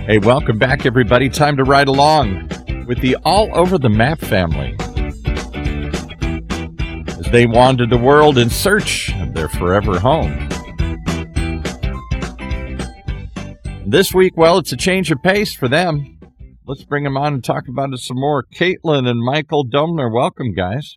Hey, welcome back, everybody. Time to ride along with the All Over the Map family as they wander the world in search of their forever home. This week, well, it's a change of pace for them. Let's bring them on and talk about it some more. Caitlin and Michael Domner, welcome, guys.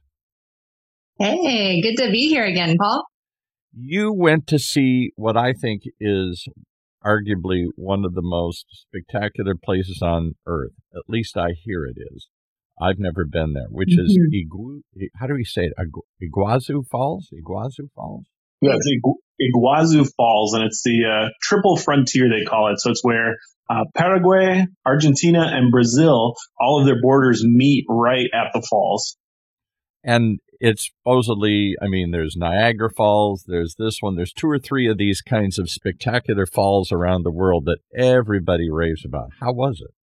Hey, good to be here again, Paul. You went to see what I think is arguably one of the most spectacular places on Earth. At least I hear it is. I've never been there, which is how do we say it? Iguazu Falls? Iguazu Falls? Yeah, it's Iguazu Falls, and it's the triple frontier, they call it. So it's where Paraguay, Argentina, and Brazil, all of their borders meet right at the falls. And it's supposedly, I mean, there's Niagara Falls, there's this one, there's 2 or 3 of these kinds of spectacular falls around the world that everybody raves about. How was it?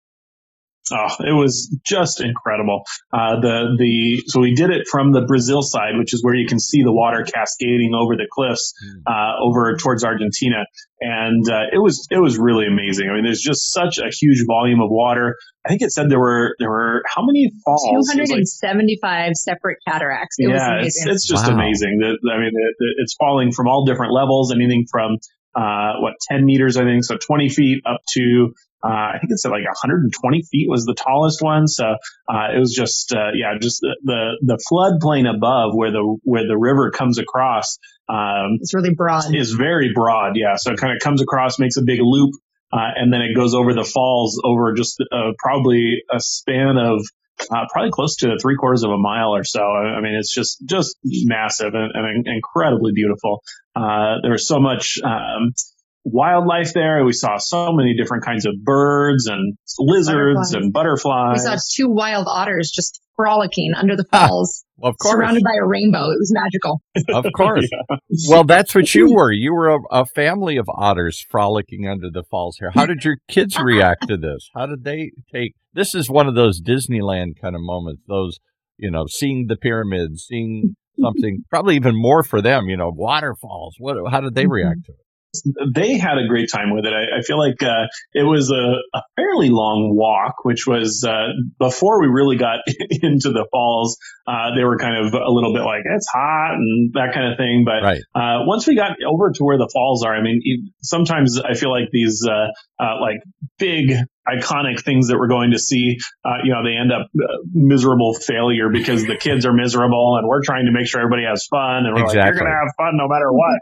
Oh, it was just incredible. So we did it from the Brazil side, which is where you can see the water cascading over the cliffs, over towards Argentina. And, it was really amazing. I mean, there's just such a huge volume of water. I think it said there were how many falls? 275 separate cataracts. It was amazing. It's just amazing. I mean, it's falling from all different levels, anything from, 10 meters, I think. So 20 feet up to, I think it's at like 120 feet was the tallest one. So, it was just the floodplain above where the river comes across. It's really broad. Is very broad. Yeah. So it kind of comes across, makes a big loop, and then it goes over the falls over just, probably a span of, probably close to 3/4 of a mile or so. I mean, it's just massive and incredibly beautiful. There was so much, wildlife there. We saw so many different kinds of birds and lizards and butterflies. We saw 2 wild otters just frolicking under the falls, of course, surrounded by a rainbow. It was magical. Of course. Yeah. Well, that's what you were. You were a family of otters frolicking under the falls here. How did your kids react to this? How did they take? This is one of those Disneyland kind of moments. Those, seeing the pyramids, seeing something probably even more for them. Waterfalls. How did they react to it? They had a great time with it. I feel like it was a fairly long walk, which was before we really got into the falls. They were kind of a little bit like, it's hot and that kind of thing. But right. Once we got over to where the falls are, I mean, sometimes I feel like these like big iconic things that we're going to see, they end up miserable failure because the kids are miserable and we're trying to make sure everybody has fun. And we're like, you're going to have fun no matter what.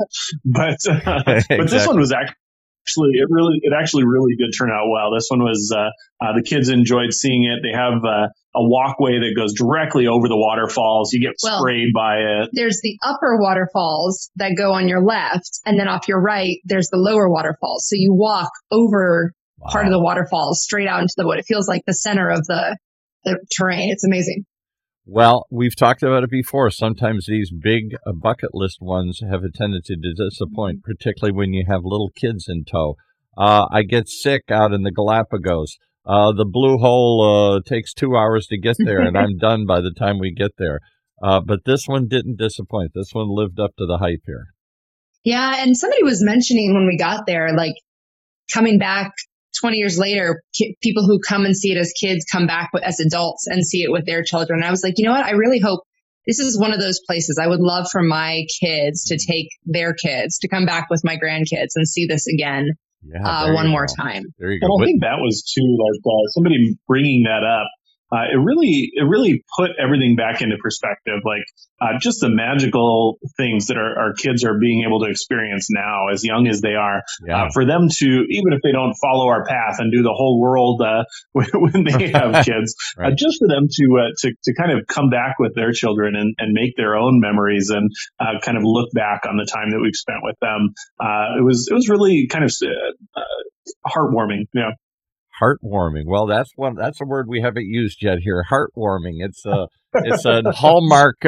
But this one was actually, it actually really did turn out well. This one was, the kids enjoyed seeing it. They have a walkway that goes directly over the waterfalls. You get sprayed by it. There's the upper waterfalls that go on your left, and then off your right, there's the lower waterfalls. So you walk over part of the waterfalls straight out into what it feels like the center of the terrain. It's amazing. Well, we've talked about it before. Sometimes these big bucket list ones have a tendency to disappoint, particularly when you have little kids in tow. I get sick out in the Galapagos. The Blue Hole takes 2 hours to get there, and I'm done by the time we get there. But this one didn't disappoint. This one lived up to the hype here. Yeah, and somebody was mentioning when we got there, like coming back 20 years later, people who come and see it as kids come back as adults and see it with their children. And I was like, you know what? I really hope this is one of those places I would love for my kids to take their kids to come back with my grandkids and see this again one more time. There you go. And I think that was too, like somebody bringing that up. It really put everything back into perspective. Like, just the magical things that our kids are being able to experience now, as young as they are, for them to, even if they don't follow our path and do the whole world, when they have kids, right. Just for them to kind of come back with their children and make their own memories and, kind of look back on the time that we've spent with them. It was really kind of, heartwarming. Yeah. Heartwarming. Well, that's a word we haven't used yet here. Heartwarming. It's a Hallmark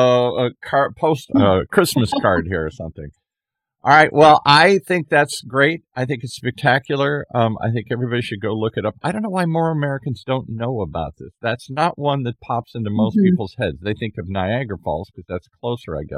Christmas card here or something. All right. Well, I think that's great. I think it's spectacular. I think everybody should go look it up. I don't know why more Americans don't know about this. That's not one that pops into most people's heads. They think of Niagara Falls because that's closer, I guess.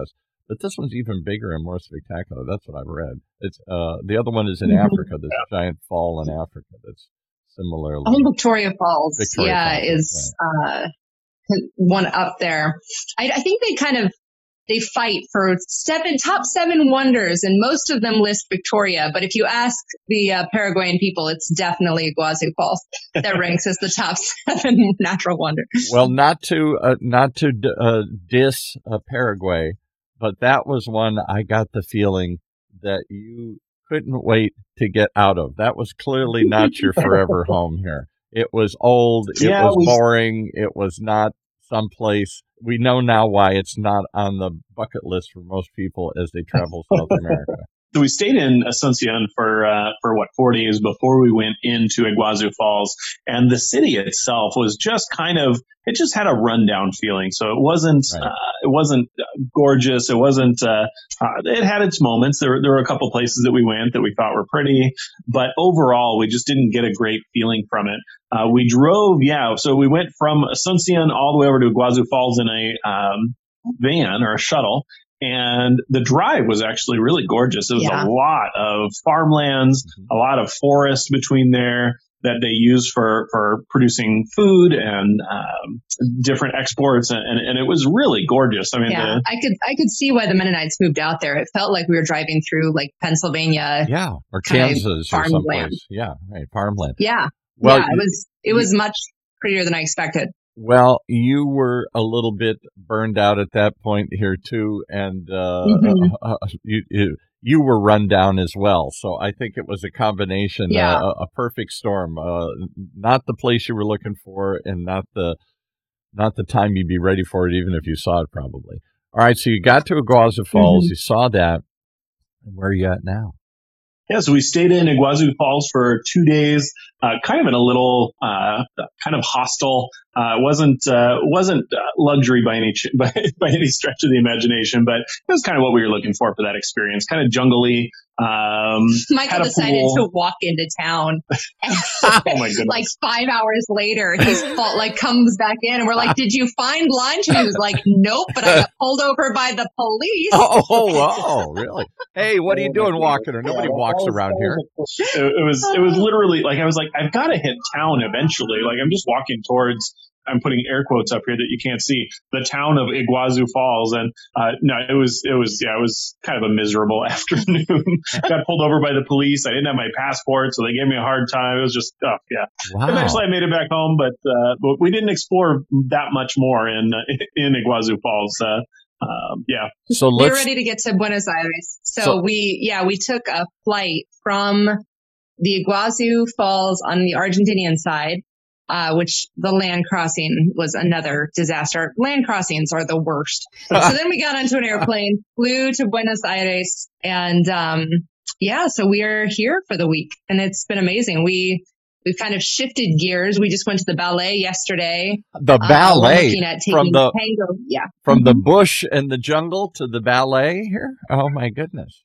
But this one's even bigger and more spectacular. That's what I've read. It's the other one is in Africa. This giant fall in Africa that's similarly. Victoria Falls. Victoria Falls, is one up there. I think they fight for top 7 wonders, and most of them list Victoria. But if you ask the Paraguayan people, it's definitely Iguazu Falls that ranks as the top 7 natural wonders. Well, not to diss Paraguay, but that was one I got the feeling that you couldn't wait to get out of. That was clearly not your forever home here. It was old. It was boring. It was not someplace. We know now why it's not on the bucket list for most people as they travel South America. So we stayed in Asuncion for 4 days before we went into Iguazu Falls, and the city itself was just it just had a rundown feeling. So it wasn't gorgeous. It wasn't. It had its moments. There were a couple places that we went that we thought were pretty, but overall we just didn't get a great feeling from it. We drove, so we went from Asuncion all the way over to Iguazu Falls in a van or a shuttle. And the drive was actually really gorgeous. It was a lot of farmlands, a lot of forest between there that they use for producing food and different exports. And it was really gorgeous. I mean, I could see why the Mennonites moved out there. It felt like we were driving through like Pennsylvania. Yeah. Or Kansas or someplace. Yeah. Right. Farmland. Yeah. Well, it was much prettier than I expected. Well, you were a little bit burned out at that point here too, and you were run down as well. So I think it was a combination, a perfect storm. Not the place you were looking for, and not the time you'd be ready for it, even if you saw it probably. All right, so you got to Iguazu Falls, you saw that, and where are you at now? Yeah, so we stayed in Iguazu Falls for 2 days, kind of in a little, kind of hostel. It wasn't luxury by any stretch of the imagination, but it was kind of what we were looking for that experience. Kind of jungly. Michael decided to walk into town. Oh my goodness! Like 5 hours later, he's comes back in, and we're like, "Did you find lunch?" And he was like, "Nope," but I got pulled over by the police. Oh, really? Hey, what are you doing walking? Or nobody walks around here. It was literally like I was like, I've got to hit town eventually. Like I'm just walking towards. I'm putting air quotes up here that you can't see, the town of Iguazu Falls. And, it was kind of a miserable afternoon. Got pulled over by the police. I didn't have my passport, so they gave me a hard time. It was just, Wow. Eventually I made it back home, but we didn't explore that much more in Iguazu Falls. So we're ready to get to Buenos Aires. So we took a flight from the Iguazu Falls on the Argentinian side, which the land crossing was another disaster. Land crossings are the worst. So then we got onto an airplane, flew to Buenos Aires, and so we are here for the week, and it's been amazing. We've kind of shifted gears. We just went to the ballet yesterday. The ballet looking at taking tango. Yeah, from the bush and the jungle to the ballet here. Oh my goodness.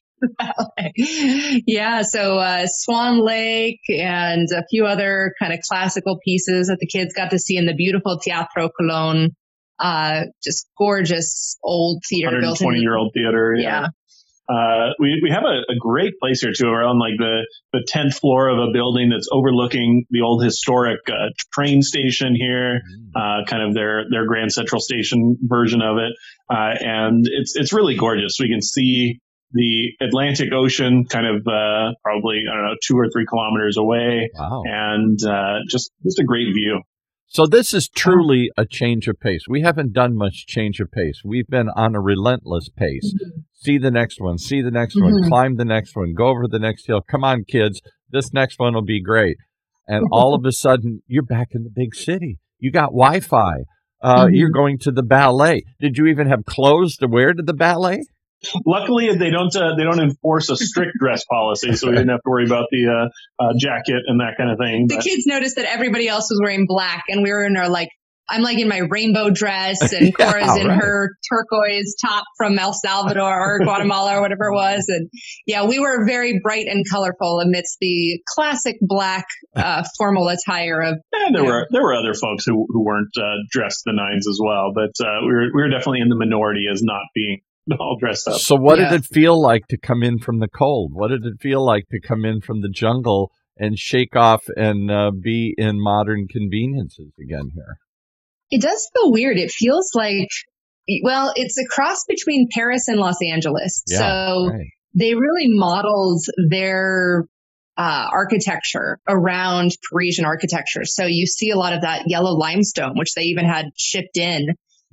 Yeah, so Swan Lake and a few other kind of classical pieces that the kids got to see in the beautiful Teatro Colón. Just gorgeous old theater. 120-year-old theater. Yeah. We have a great place here too. We're on like the 10th floor of a building that's overlooking the old historic train station here, kind of their Grand Central Station version of it. And it's really gorgeous. We can see the Atlantic Ocean kind of probably, 2 or 3 kilometers away. Wow. And just a great view. So this is truly a change of pace. We haven't done much change of pace. We've been on a relentless pace. Mm-hmm. See the next one, one, climb the next one, go over the next hill. Come on, kids. This next one will be great. And all of a sudden, you're back in the big city. You got Wi-Fi. You're going to the ballet. Did you even have clothes to wear to the ballet? Luckily, they don't enforce a strict dress policy, so we didn't have to worry about the jacket and that kind of thing. The kids noticed that everybody else was wearing black, and we were in our I'm in my rainbow dress, and Cora's in her turquoise top from El Salvador or Guatemala or whatever it was, and we were very bright and colorful amidst the classic black formal attire of. And there were other folks who weren't dressed the nines as well, but we were definitely in the minority as not being all dressed up. So what did it feel like to come in from the cold? What did it feel like to come in from the jungle and shake off and be in modern conveniences again here? It does feel weird. It feels like, well, it's a cross between Paris and Los Angeles. Yeah, so right. They really modeled their architecture around Parisian architecture. So you see a lot of that yellow limestone, which they even had shipped in,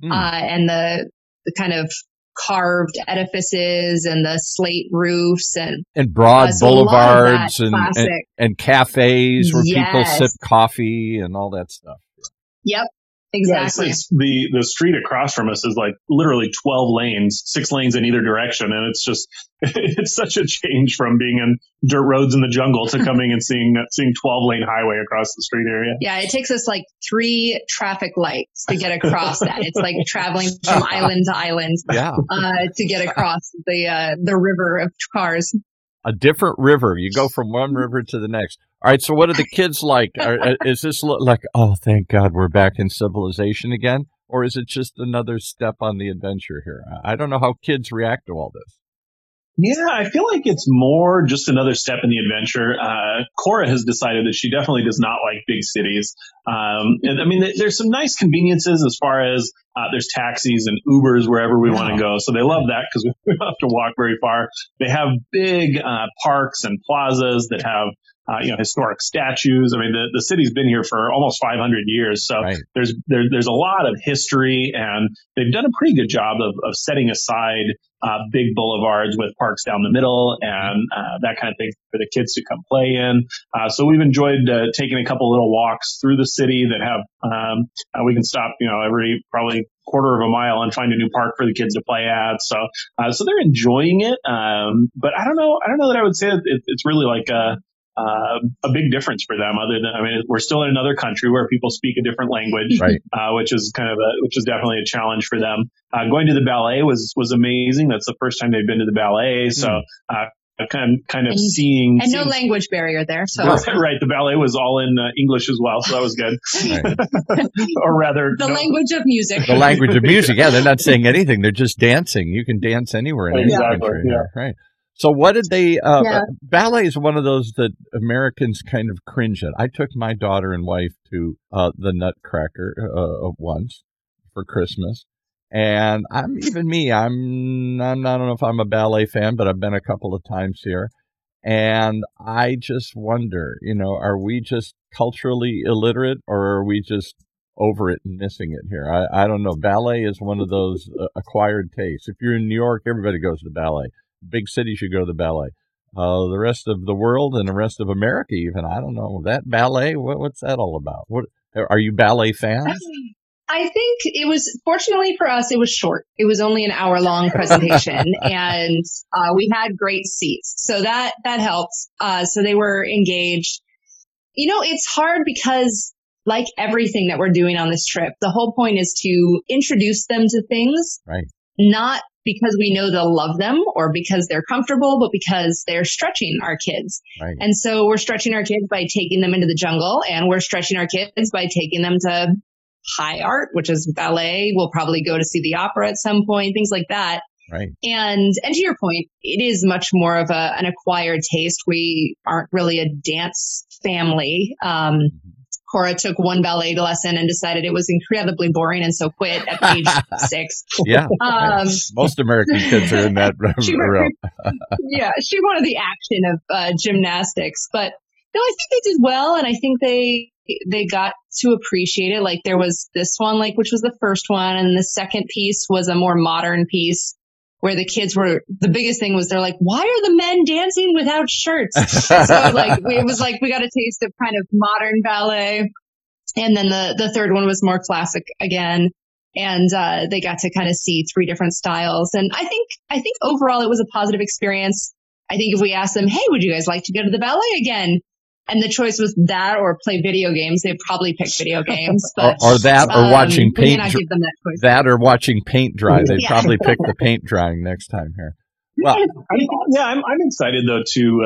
and the kind of carved edifices and the slate roofs and broad boulevards and cafes where people Yes. sip coffee and all that stuff. Yep, Yeah, exactly. the street across from us is like literally 12 lanes, 6 lanes in either direction. And it's just, it's such a change from being in dirt roads in the jungle to coming and seeing 12-lane highway across the street area. Yeah, it takes us like 3 traffic lights to get across that. It's like traveling from island to island to get across the river of cars. A different river. You go from one river to the next. All right, so what are the kids like? Is this like, oh, thank God we're back in civilization again? Or is it just another step on the adventure here? I don't know how kids react to all this. Yeah, I feel like it's more just another step in the adventure. Cora has decided that she definitely does not like big cities. And I mean, there's some nice conveniences as far as there's taxis and Ubers wherever we want to go. So they love that because we don't have to walk very far. They have big parks and plazas that have historic statues. I mean, the city's been here for almost 500 years. So there's a lot of history, and they've done a pretty good job of setting aside big boulevards with parks down the middle and that kind of thing for the kids to come play in. So we've enjoyed taking a couple little walks through the city that have we can stop every probably quarter of a mile and find a new park for the kids to play at. So they're enjoying it. But I don't know that I would say it's really like a big difference for them. Other than, I mean, we're still in another country where people speak a different language, which is definitely a challenge for them. Going to the ballet was amazing. That's the first time they've been to the ballet. So, kind of seeing no language barrier there. So right, the ballet was all in English as well, so that was good. Or rather, the language of music. The language of music. Yeah, they're not saying anything; they're just dancing. You can dance anywhere in any country. Yeah. Right. So what did they, ballet is one of those that Americans kind of cringe at. I took my daughter and wife to the Nutcracker once for Christmas. And I don't know if I'm a ballet fan, but I've been a couple of times here. And I just wonder, are we just culturally illiterate, or are we just over it and missing it here? I don't know. Ballet is one of those acquired tastes. If you're in New York, everybody goes to ballet. Big cities should go to the ballet. The rest of the world and the rest of America, even, I don't know. That ballet, what's that all about? What are you ballet fans? I think it was, fortunately for us, it was short. It was only an hour-long presentation, and we had great seats, so that helped. So they were engaged. It's hard because, like everything that we're doing on this trip, the whole point is to introduce them to things, not because we know they'll love them or because they're comfortable, but because they're stretching our kids. And so we're stretching our kids by taking them into the jungle, and we're stretching our kids by taking them to high art, which is ballet. We'll probably go to see the opera at some point, things like that. And to your point, it is much more of an acquired taste. We aren't really a dance family. Cora took one ballet lesson and decided it was incredibly boring, and so quit at age 6. Most American kids are in that realm. She wanted the action of gymnastics, but no, I think they did well, and I think they got to appreciate it. Like there was this one, which was the first one, and the second piece was a more modern piece where the kids were, the biggest thing was they're like, why are the men dancing without shirts? So it was like we got a taste of kind of modern ballet. And then the third one was more classic again. And they got to kind of see 3 different styles. And I think overall it was a positive experience. I think if we asked them, hey, would you guys like to go to the ballet again? And the choice was that or play video games, they'd probably pick video games. But, or watching paint. Not give them that choice. That or watching paint dry. They'd probably pick the paint drying next time here. Well, I'm excited though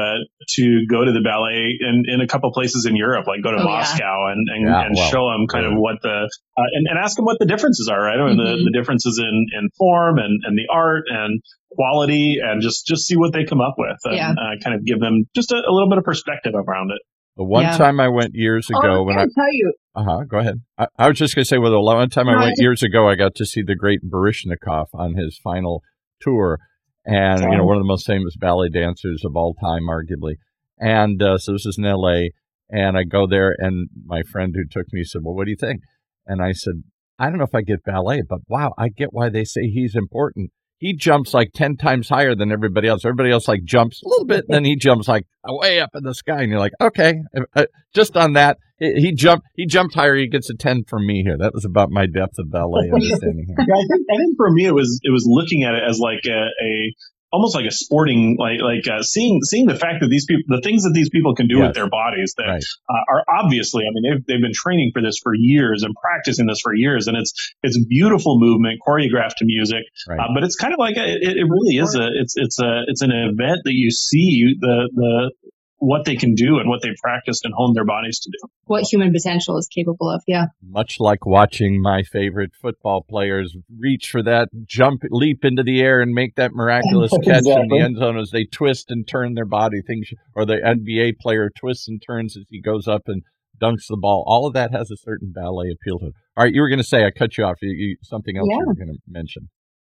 to go to the ballet in a couple places in Europe, like go to Moscow and show them kind of what and ask them what the differences are, right? I mean, the differences in form and the art and quality, and just see what they come up with, and kind of give them just a little bit of perspective around it. The one time I went years ago when I tell you. Go ahead. I was just going to say, well, the one time I went years ago, I got to see the great Baryshnikov on his final tour. And, one of the most famous ballet dancers of all time, arguably. And so this is in L.A., and I go there, and my friend who took me said, well, what do you think? And I said, I don't know if I get ballet, but wow, I get why they say he's important. He jumps like 10 times higher than everybody else. Everybody else like jumps a little bit, and then he jumps like way up in the sky. And you're like, okay, just on that, he jumped higher. He gets a 10 from me here. That was about my depth of ballet understanding here. Yeah, I think for me, it was looking at it as like a almost like a sporting, seeing the fact that these people, the things that these people can do with their bodies that are obviously, I mean, they've been training for this for years and practicing this for years, and it's beautiful movement choreographed to music. But it's kind of like it really is it's an event that you see the what they can do and what they practiced and honed their bodies to do. What human potential is capable of, Much like watching my favorite football players reach for that leap into the air and make that miraculous catch in the end zone as they twist and turn their body, or the NBA player twists and turns as he goes up and dunks the ball. All of that has a certain ballet appeal to it. All right, you were going to say, I cut you off. Something else you were going to mention.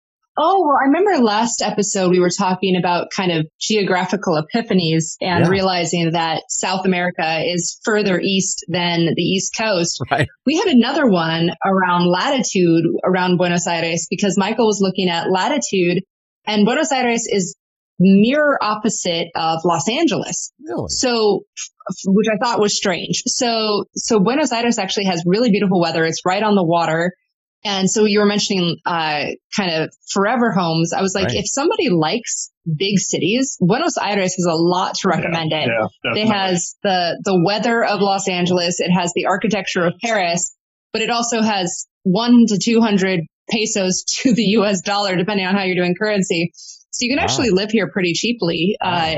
Oh, well, I remember last episode we were talking about kind of geographical epiphanies and realizing that South America is further east than the East Coast. Right. We had another one around latitude around Buenos Aires because Michael was looking at latitude, and Buenos Aires is mirror opposite of Los Angeles. Really? So, which I thought was strange. So Buenos Aires actually has really beautiful weather. It's right on the water. And so you were mentioning kind of forever homes. I was like, if somebody likes big cities, Buenos Aires has a lot to recommend it. It has the weather of Los Angeles. It has the architecture of Paris, but it also has 100 to 200 pesos to the US dollar, depending on how you're doing currency. So you can actually live here pretty cheaply.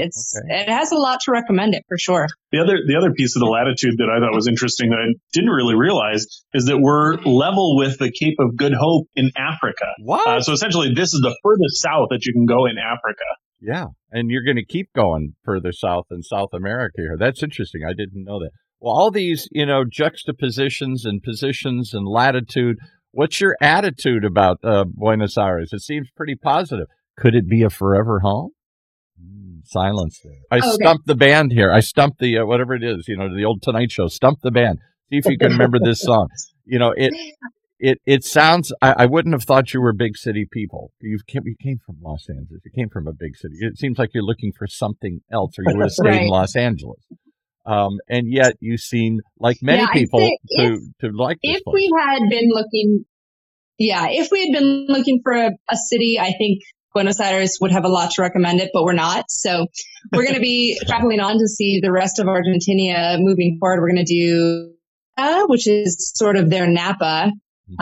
It has a lot to recommend it for sure. The other piece of the latitude that I thought was interesting that I didn't really realize is that we're level with the Cape of Good Hope in Africa. What? So essentially, this is the furthest south that you can go in Africa. Yeah, and you're going to keep going further south in South America here. That's interesting. I didn't know that. Well, all these, juxtapositions and positions and latitude. What's your attitude about Buenos Aires? It seems pretty positive. Could it be a forever home? Silence there. I stumped the band here. I stumped the, whatever it is, the old Tonight Show. Stump the band. See if you can remember this song. It sounds, I wouldn't have thought you were big city people. You came from Los Angeles. You came from a big city. It seems like you're looking for something else, or you would have stayed in Los Angeles. And yet you seem like many people to like this place. If we had been looking for a city, I think Buenos Aires would have a lot to recommend it, but we're not. So we're going to be traveling on to see the rest of Argentina moving forward. We're going to do, which is sort of their Napa,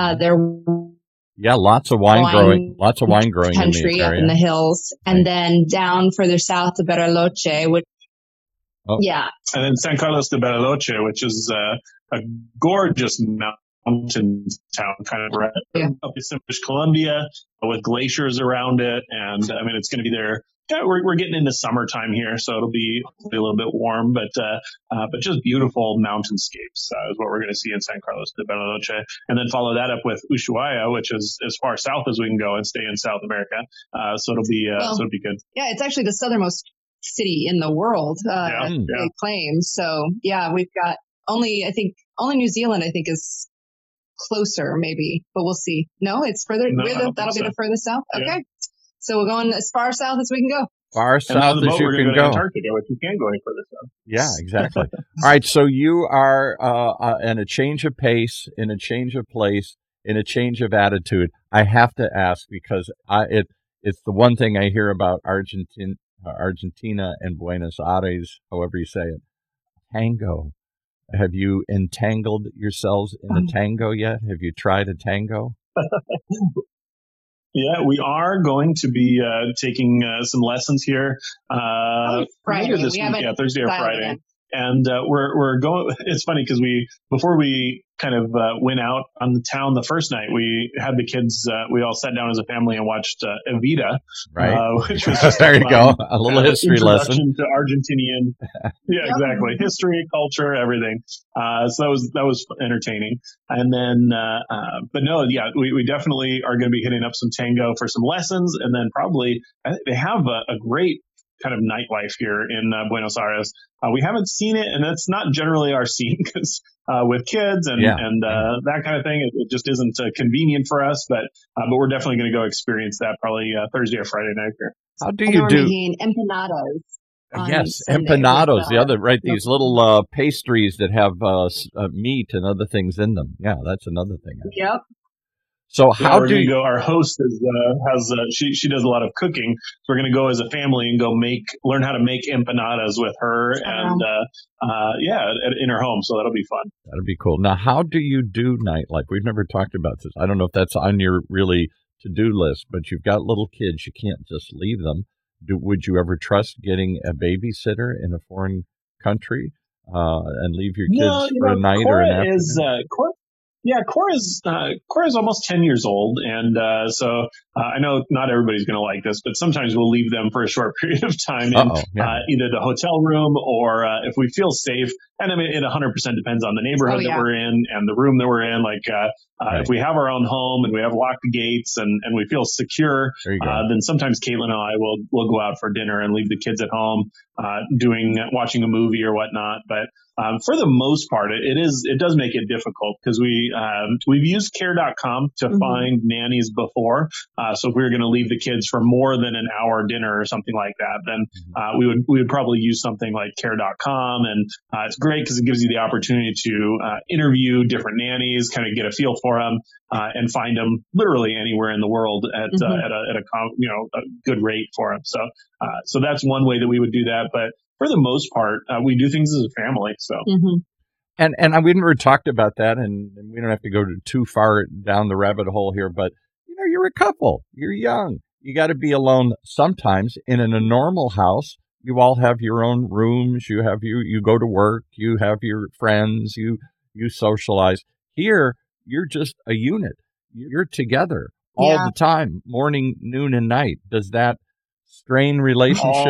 lots of wine growing country in the area. Up in the hills, and then down further south to Bariloche, which and then San Carlos de Bariloche, which is a gorgeous mountain town, kind of right up in British Columbia, with glaciers around it, and I mean it's going to be there. Yeah, we're getting into summertime here, so it'll be a little bit warm, but just beautiful mountainscapes is what we're going to see in San Carlos de Bariloche, and then follow that up with Ushuaia, which is as far south as we can go and stay in South America. So it'll be good. Yeah, it's actually the southernmost city in the world. They claim. So we've got only New Zealand I think is closer maybe, but we'll see. No, it's further. That'll be the furthest south. Okay. So we're going as far south as we can go. Far south as you can go. Antarctica, which you can't go any further south. Yeah, exactly. All right. So you are in a change of pace, in a change of place, in a change of attitude. I have to ask because it's the one thing I hear about Argentina and Buenos Aires, however you say it. Tango. Have you entangled yourselves in a tango yet? Have you tried a tango? Yeah, we are going to be taking some lessons here later this week, Thursday or Friday. And we're going. It's funny because before we kind of went out on the town the first night, we had the kids. We all sat down as a family and watched Evita, right? Which was just there you go, a little history lesson to Argentinian. Yeah, exactly. History, culture, everything. So that was entertaining. And then, but no, yeah, we definitely are going to be hitting up some tango for some lessons, and then probably they have a great kind of nightlife here in Buenos Aires. We haven't seen it, and that's not generally our scene because with kids and that kind of thing, it just isn't convenient for us. But we're definitely going to go experience that probably Thursday or Friday night here. How do you do empanadas? Yes, empanadas. The other these little pastries that have meat and other things in them. Yeah, that's another thing. Yep. So how do you go? Our host she does a lot of cooking. So we're going to go as a family and go learn how to make empanadas with her and in her home. So that'll be fun. That'll be cool. Now, how do you do nightlife? We've never talked about this. I don't know if that's on your really to-do list, but you've got little kids. You can't just leave them. Would you ever trust getting a babysitter in a foreign country and leave your kids for a night or an afternoon? Cora's almost 10 years old. And so I know not everybody's going to like this, but sometimes we'll leave them for a short period of time in either the hotel room or if we feel safe. And I mean, it 100% depends on the neighborhood that we're in and the room that we're in. Like if we have our own home and we have locked gates and we feel secure, then sometimes Caitlin and I will go out for dinner and leave the kids at home watching a movie or whatnot. But for the most part, it does make it difficult because we've used care.com to find nannies before. So if we were going to leave the kids for more than an hour dinner or something like that, then we would probably use something like care.com. And it's great because it gives you the opportunity to interview different nannies, kind of get a feel for them, and find them literally anywhere in the world at a good rate for them. So that's one way that we would do that. But for the most part, we do things as a family. So, and we never talked about that, and we don't have to go too far down the rabbit hole here. But you're a couple, you're young, you got to be alone sometimes. In a normal house, you all have your own rooms. You go to work. You have your friends. You socialize. Here, you're just a unit. You're together all the time, morning, noon, and night. Does that strain relationships?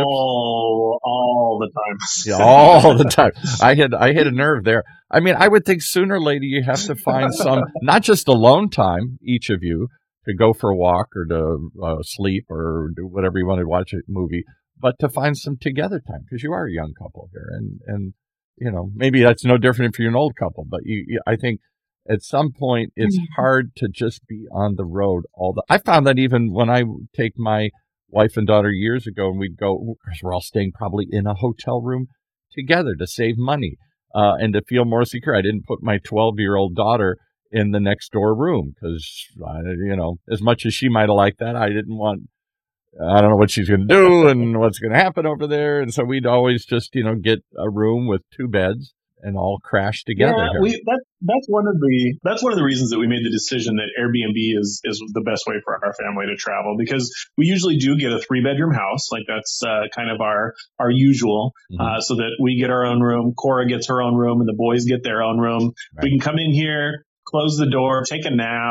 All the time. Yeah, all the time. I hit a nerve there. I mean, I would think sooner or later you have to find some, not just alone time, each of you, to go for a walk or to sleep or do whatever you want to watch a movie, but to find some together time because you are a young couple here. And maybe that's no different if you're an old couple, but I think at some point it's hard to just be on the road I found that even when I take my wife and daughter years ago, and we'd go, because we're all staying probably in a hotel room together to save money and to feel more secure. I didn't put my 12-year-old daughter in the next door room because, as much as she might have liked that, I don't know what she's going to do and what's going to happen over there. And so we'd always just, get a room with 2 beds and all crash together. Yeah, that's one of the reasons that we made the decision that Airbnb is the best way for our family to travel, because we usually do get a 3-bedroom house. Like that's kind of our usual, so that we get our own room, Cora gets her own room, and the boys get their own room. Right. We can come in here, close the door, take a nap.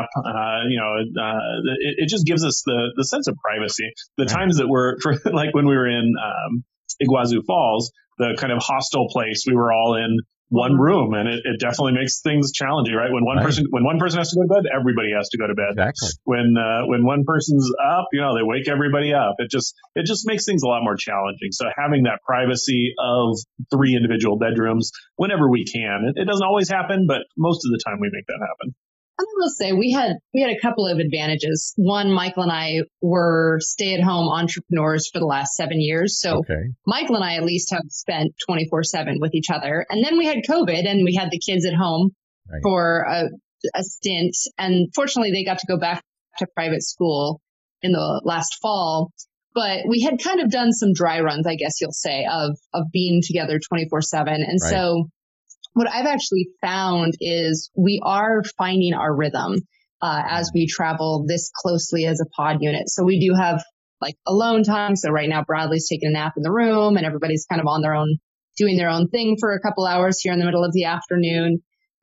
It just gives us the sense of privacy. The times that like when we were in Iguazu Falls, the kind of hostel place, we were all in one room, and it definitely makes things challenging, right? When one person has to go to bed, everybody has to go to bed. Exactly. When one person's up, they wake everybody up. It just makes things a lot more challenging. So having that privacy of 3 individual bedrooms whenever we can, it doesn't always happen, but most of the time we make that happen. I will say we had a couple of advantages. One, Michael and I were stay-at-home entrepreneurs for the last 7 years. So Michael and I at least have spent 24/7 with each other. And then we had COVID and we had the kids at home for a stint. And fortunately, they got to go back to private school in the last fall. But we had kind of done some dry runs, I guess you'll say, of being together 24/7. And so what I've actually found is we are finding our rhythm. as we travel this closely as a pod unit. So we do have like alone time. So right now Bradley's taking a nap in the room and everybody's kind of on their own, doing their own thing for a couple hours here in the middle of the afternoon.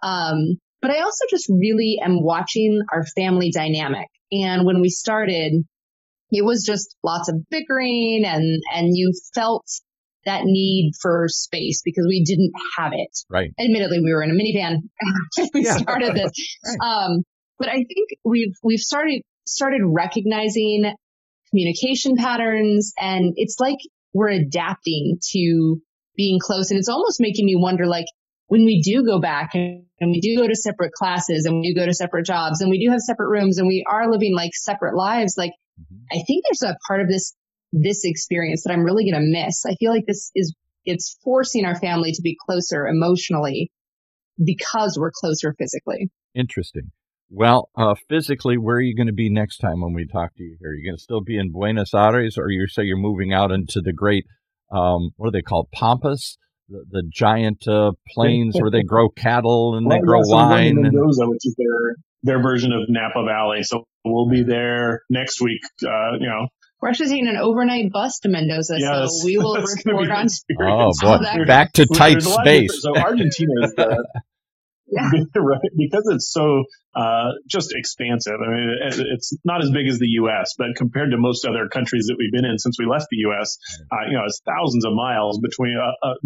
But I also just really am watching our family dynamic. And when we started, it was just lots of bickering and you felt that need for space because we didn't have it. Right. Admittedly, we were in a minivan when we started this. Right. But I think we've started recognizing communication patterns, and it's like we're adapting to being close. And it's almost making me wonder, like, when we do go back and we do go to separate classes and we do go to separate jobs and we do have separate rooms and we are living like separate lives, like, I think there's a part of this experience that I'm really going to miss. I feel like it's forcing our family to be closer emotionally because we're closer physically. Interesting. Well, physically, where are you going to be next time when we talk to you here? Are you going to still be in Buenos Aires, or you say you're moving out into the great, what are they called, Pampas? The giant plains where they grow cattle and they grow wine. Mendoza, which is their version of Napa Valley. So we'll be there next week. We're actually taking an overnight bus to Mendoza, yes, so we will report on. Oh boy, back to tight space. So Argentina is yeah. Right, because it's so just expansive. I mean, it's not as big as the U.S., but compared to most other countries that we've been in since we left the U.S., it's thousands of miles between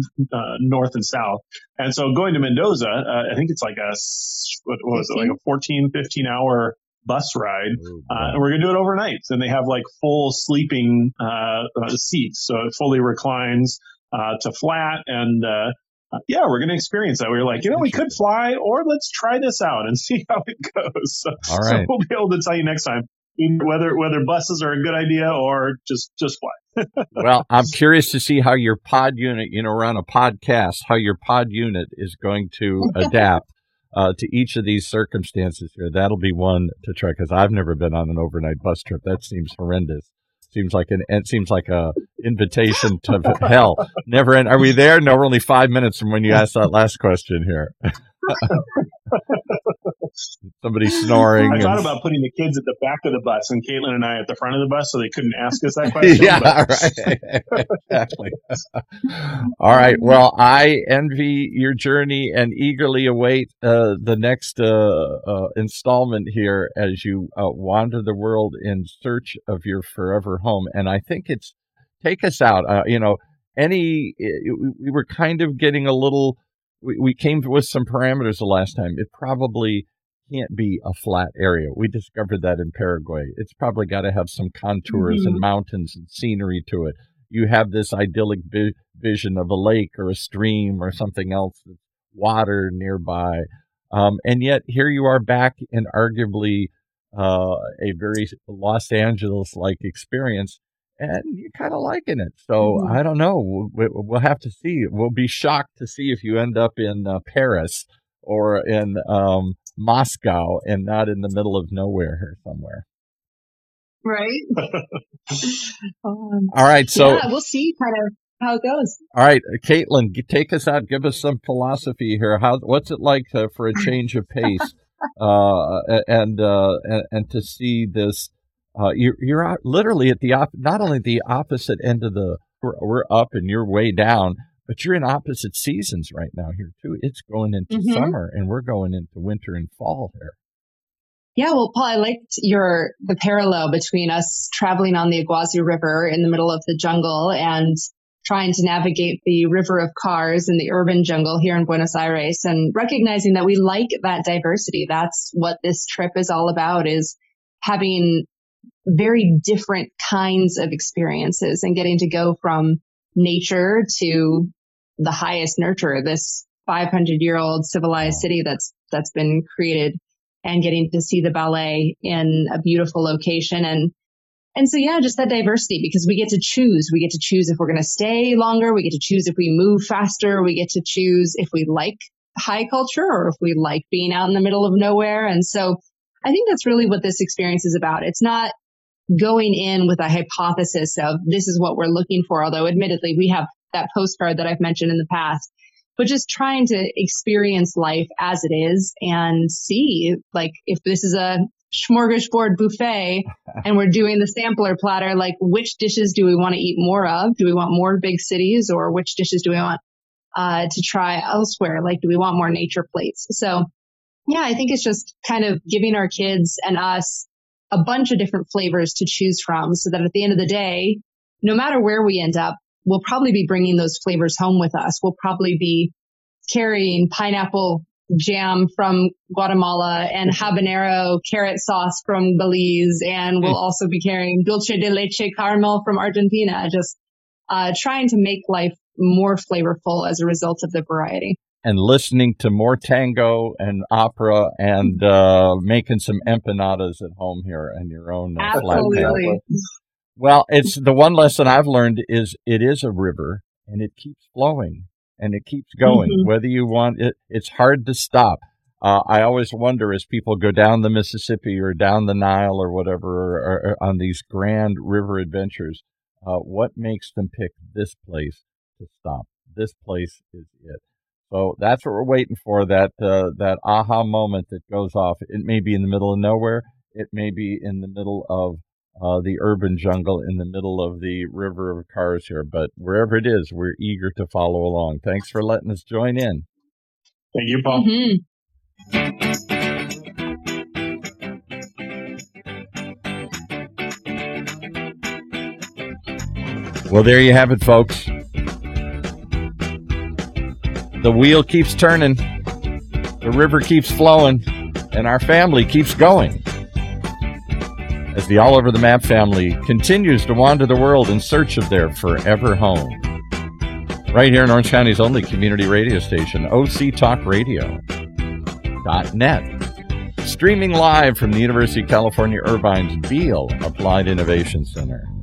north and south. And so going to Mendoza, I think it's like like a 14, 15 hour bus ride. And we're going to do it overnight. And they have like full sleeping seats. So it fully reclines to flat and we're going to experience that. We were like, we could fly, or let's try this out and see how it goes. All right. So we'll be able to tell you next time whether buses are a good idea or just fly. Well, I'm curious to see how your pod unit, we're on a podcast, how your pod unit is going to adapt to each of these circumstances here. That'll be one to try, because I've never been on an overnight bus trip. That seems horrendous. Seems like a invitation to hell. Never end. Are we there? No, we're only 5 minutes from when you asked that last question here. Somebody snoring. I thought about putting the kids at the back of the bus and Caitlin and I at the front of the bus so they couldn't ask us that question. Yeah, right. Exactly. All right. Well, I envy your journey and eagerly await the next installment here as you wander the world in search of your forever home. And I think take us out. We were kind of getting a little. We came with some parameters the last time. It probably can't be a flat area. We discovered that in Paraguay. It's probably got to have some contours and mountains and scenery to it. You have this idyllic vision of a lake or a stream or something else, water nearby. And yet here you are back in arguably a very Los Angeles-like experience. And you're kind of liking it. So I don't know. We'll have to see. We'll be shocked to see if you end up in Paris or in Moscow and not in the middle of nowhere here somewhere. Right. All right. So we'll see kind of how it goes. All right, Caitlin, take us out. Give us some philosophy here. What's it like for a change of pace and to see this? You're out literally at not only the opposite end of we're up and you're way down, but you're in opposite seasons right now here too. It's going into summer and we're going into winter and fall here. Yeah, well, Paul, I liked the parallel between us traveling on the Iguazu River in the middle of the jungle and trying to navigate the river of cars in the urban jungle here in Buenos Aires, and recognizing that we like that diversity. That's what this trip is all about, is having very different kinds of experiences and getting to go from nature to the highest nurture, this 500-year-old civilized city that's been created, and getting to see the ballet in a beautiful location. And so, yeah, just that diversity, because we get to choose. We get to choose if we're going to stay longer. We get to choose if we move faster. We get to choose if we like high culture or if we like being out in the middle of nowhere. And so I think that's really what this experience is about. It's not going in with a hypothesis of this is what we're looking for, although admittedly we have that postcard that I've mentioned in the past, but just trying to experience life as it is and see, like, if this is a smorgasbord buffet and we're doing the sampler platter, like which dishes do we want to eat more of? Do we want more big cities, or which dishes do we want to try elsewhere? Like, do we want more nature plates? So yeah, I think it's just kind of giving our kids and us a bunch of different flavors to choose from, so that at the end of the day, no matter where we end up, we'll probably be bringing those flavors home with us. We'll probably be carrying pineapple jam from Guatemala and habanero carrot sauce from Belize. And we'll also be carrying dulce de leche caramel from Argentina, just trying to make life more flavorful as a result of the variety. And listening to more tango and opera and making some empanadas at home here in your own flat pan. Well, it's the one lesson I've learned is it is a river and it keeps flowing and it keeps going. Mm-hmm. Whether you want it, it's hard to stop. I always wonder as people go down the Mississippi or down the Nile or whatever, or on these grand river adventures, what makes them pick this place to stop? This place is it. So that's what we're waiting for, that aha moment that goes off. It may be in the middle of nowhere. It may be in the middle of the urban jungle, in the middle of the river of cars here. But wherever it is, we're eager to follow along. Thanks for letting us join in. Thank you, Paul. Mm-hmm. Well, there you have it, folks. The wheel keeps turning, the river keeps flowing, and our family keeps going. As the All Over the Map family continues to wander the world in search of their forever home. Right here in Orange County's only community radio station, OCTalkRadio.net. Streaming live from the University of California, Irvine's Beale Applied Innovation Center.